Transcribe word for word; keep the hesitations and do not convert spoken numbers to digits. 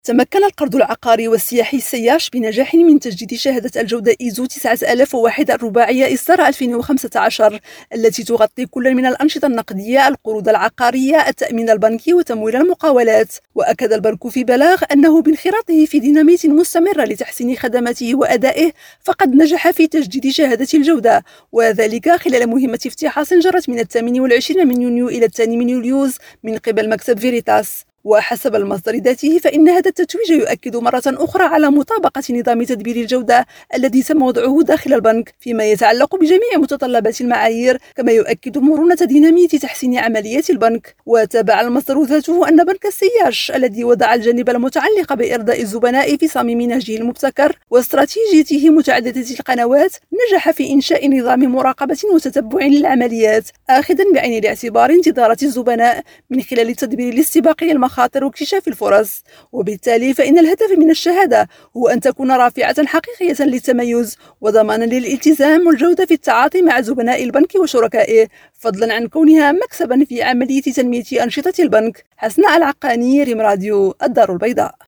تمكن القرض العقاري والسياحي السياش بنجاح من تجديد شهادة الجودة إيزو تسعة آلاف وواحد الرباعية إصدار ألفين وخمسة عشر التي تغطي كل من الأنشطة النقدية، القروض العقارية، التأمين البنكي وتمويل المقاولات. وأكد البنك في بلاغ أنه بانخراطه في دينامية مستمرة لتحسين خدماته وأدائه فقد نجح في تجديد شهادة الجودة، وذلك خلال مهمة افتحاص جرت من الثامن والعشرين من يونيو إلى الثاني من يوليوز من قبل مكتب فيريتاس. وحسب المصدر ذاته فإن هذا التتويج يؤكد مرة أخرى على مطابقة نظام تدبير الجودة الذي تم وضعه داخل البنك فيما يتعلق بجميع متطلبات المعايير، كما يؤكد مرونة دينامية تحسين عمليات البنك. وتابع المصدر ذاته أن بنك السياش الذي وضع الجانب المتعلق بإرضاء الزبناء في صميم نهجه المبتكر واستراتيجيته متعددة القنوات نجح في إنشاء نظام مراقبة وتتبع للعمليات، آخذا بعين الاعتبار انتظارات الزبناء من خلال التدبير الاستباقي المخاطر واكتشاف الفرص. وبالتالي فإن الهدف من الشهادة هو أن تكون رافعة حقيقية للتميز وضمانا للالتزام والجودة في التعاطي مع زبناء البنك وشركائه، فضلا عن كونها مكسبا في عملية تنمية أنشطة البنك. حسناء العقاني، ريم راديو، الدار البيضاء.